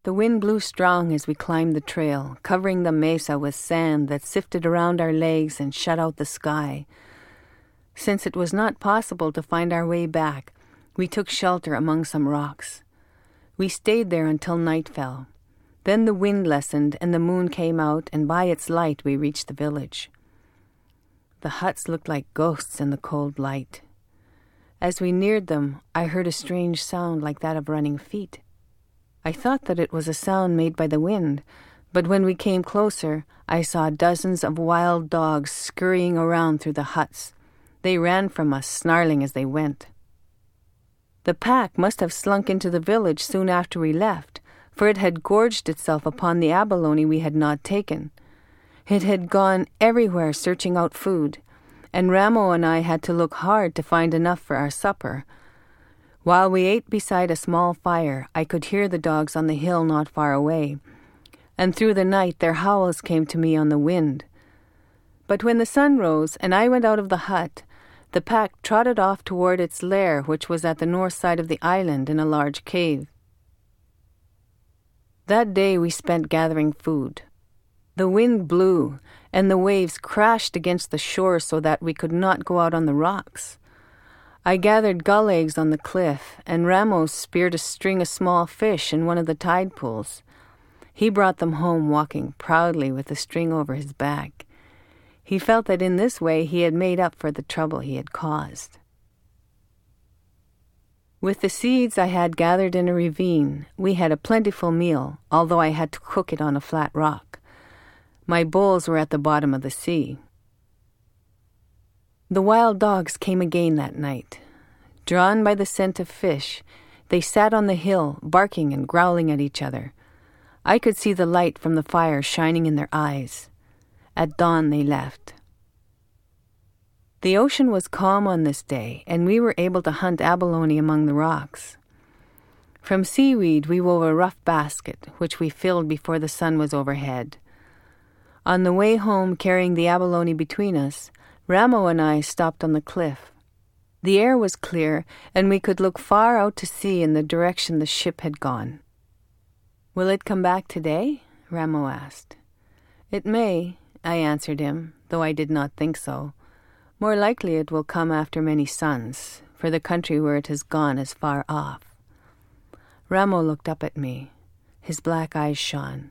The wind blew strong as we climbed the trail, covering the mesa with sand that sifted around our legs and shut out the sky. Since it was not possible to find our way back, we took shelter among some rocks. We stayed there until night fell. Then the wind lessened and the moon came out, and by its light we reached the village. The huts looked like ghosts in the cold light. As we neared them, I heard a strange sound like that of running feet. I thought that it was a sound made by the wind, but when we came closer, I saw dozens of wild dogs scurrying around through the huts. They ran from us, snarling as they went. The pack must have slunk into the village soon after we left, for it had gorged itself upon the abalone we had not taken. It had gone everywhere searching out food, and Ramo and I had to look hard to find enough for our supper. While we ate beside a small fire, I could hear the dogs on the hill not far away, and through the night their howls came to me on the wind. But when the sun rose and I went out of the hut, the pack trotted off toward its lair, which was at the north side of the island in a large cave. That day we spent gathering food. The wind blew, and the waves crashed against the shore so that we could not go out on the rocks. I gathered gull eggs on the cliff, and Ramos speared a string of small fish in one of the tide pools. He brought them home walking proudly with the string over his back. He felt that in this way he had made up for the trouble he had caused. With the seeds I had gathered in a ravine, we had a plentiful meal, although I had to cook it on a flat rock. My bowls were at the bottom of the sea. The wild dogs came again that night. Drawn by the scent of fish, they sat on the hill, barking and growling at each other. I could see the light from the fire shining in their eyes. At dawn they left. The ocean was calm on this day, and we were able to hunt abalone among the rocks. From seaweed we wove a rough basket, which we filled before the sun was overhead. On the way home, carrying the abalone between us, Ramo and I stopped on the cliff. The air was clear, and we could look far out to sea in the direction the ship had gone. "Will it come back today?" Ramo asked. "It may," I answered him, though I did not think so. "More likely it will come after many suns, for the country where it has gone is far off." Ramo looked up at me. His black eyes shone.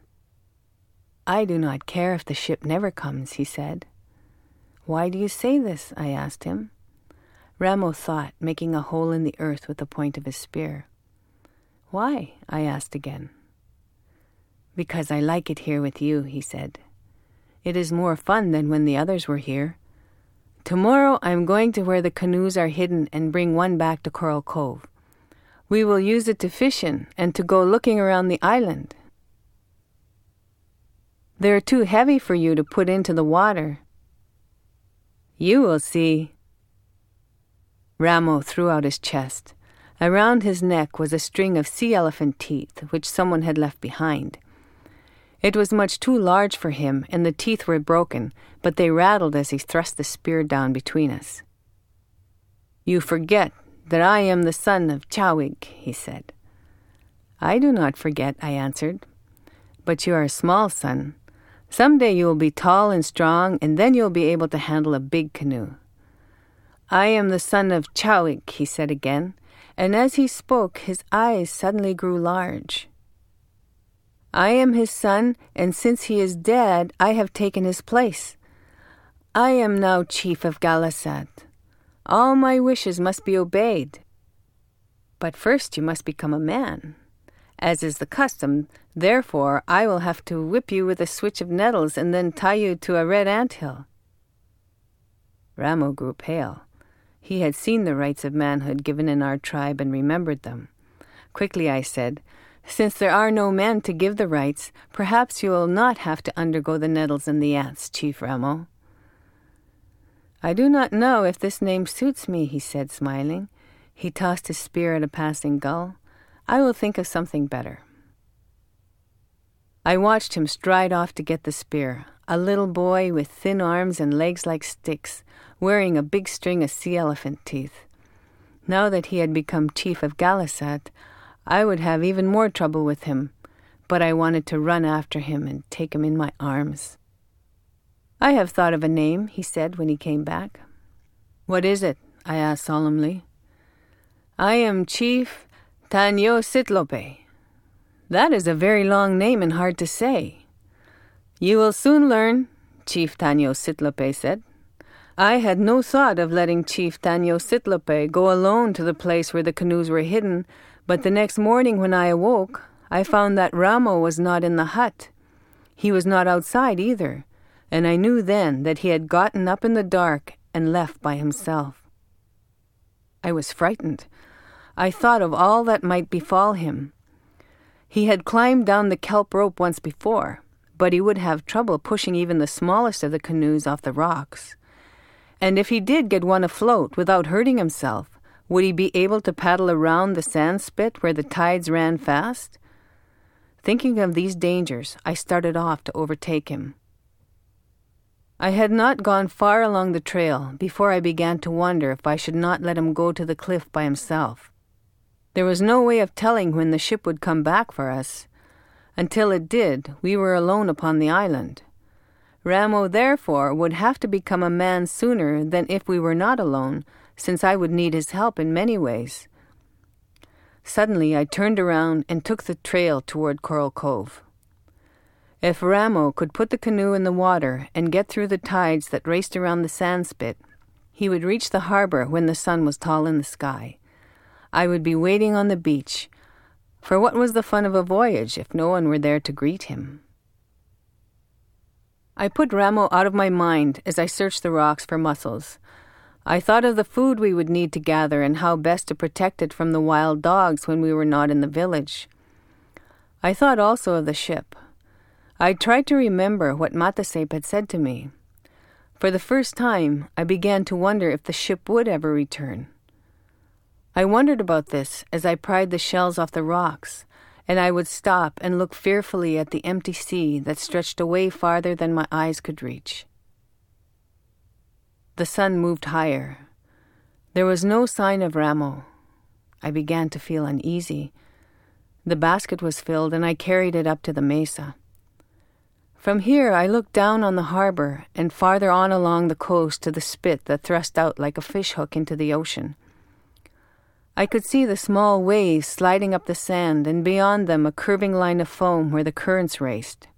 "I do not care if the ship never comes," he said. "Why do you say this?" I asked him. Ramo thought, making a hole in the earth with the point of his spear. "Why?" I asked again. "Because I like it here with you," he said. "It is more fun than when the others were here. Tomorrow I am going to where the canoes are hidden and bring one back to Coral Cove. We will use it to fish in and to go looking around the island. They are too heavy for you to put into the water." "You will see." Ramo threw out his chest. Around his neck was a string of sea elephant teeth, which someone had left behind. It was much too large for him, and the teeth were broken, but they rattled as he thrust the spear down between us. "You forget that I am the son of Chawig," he said. "I do not forget," I answered. "But you are a small son. Someday you will be tall and strong, and then you will be able to handle a big canoe." "I am the son of Chawig," he said again, and as he spoke, his eyes suddenly grew large. "I am his son, and since he is dead, I have taken his place. I am now chief of Galasat. All my wishes must be obeyed. But first you must become a man. As is the custom, therefore I will have to whip you with a switch of nettles and then tie you to a red anthill." Ramo grew pale. He had seen the rites of manhood given in our tribe and remembered them. Quickly I said, "Since there are no men to give the rites, perhaps you will not have to undergo the nettles and the ants, Chief Ramo." "I do not know if this name suits me," he said, smiling. He tossed his spear at a passing gull. "I will think of something better." I watched him stride off to get the spear, a little boy with thin arms and legs like sticks, wearing a big string of sea elephant teeth. Now that he had become chief of Galasat, I would have even more trouble with him, but I wanted to run after him and take him in my arms. "I have thought of a name," he said when he came back. "What is it?" I asked solemnly. "I am Chief Tanyositlope." "That is a very long name and hard to say." "You will soon learn," Chief Tanyositlope said. I had no thought of letting Chief Tanyositlope go alone to the place where the canoes were hidden, but the next morning when I awoke, I found that Ramo was not in the hut. He was not outside either, and I knew then that he had gotten up in the dark and left by himself. I was frightened. I thought of all that might befall him. He had climbed down the kelp rope once before, but he would have trouble pushing even the smallest of the canoes off the rocks. And if he did get one afloat without hurting himself, would he be able to paddle around the sand spit where the tides ran fast? Thinking of these dangers, I started off to overtake him. I had not gone far along the trail before I began to wonder if I should not let him go to the cliff by himself. There was no way of telling when the ship would come back for us. Until it did, we were alone upon the island. Ramo, therefore, would have to become a man sooner than if we were not alone, since I would need his help in many ways. Suddenly, I turned around and took the trail toward Coral Cove. If Ramo could put the canoe in the water and get through the tides that raced around the sand spit, he would reach the harbor when the sun was tall in the sky. I would be waiting on the beach, for what was the fun of a voyage if no one were there to greet him? I put Ramo out of my mind as I searched the rocks for mussels. I thought of the food we would need to gather and how best to protect it from the wild dogs when we were not in the village. I thought also of the ship. I tried to remember what Matasep had said to me. For the first time, I began to wonder if the ship would ever return. I wondered about this as I pried the shells off the rocks, and I would stop and look fearfully at the empty sea that stretched away farther than my eyes could reach. The sun moved higher. There was no sign of Ramo. I began to feel uneasy. The basket was filled, and I carried it up to the mesa. From here I looked down on the harbor and farther on along the coast to the spit that thrust out like a fishhook into the ocean. I could see the small waves sliding up the sand, and beyond them a curving line of foam where the currents raced.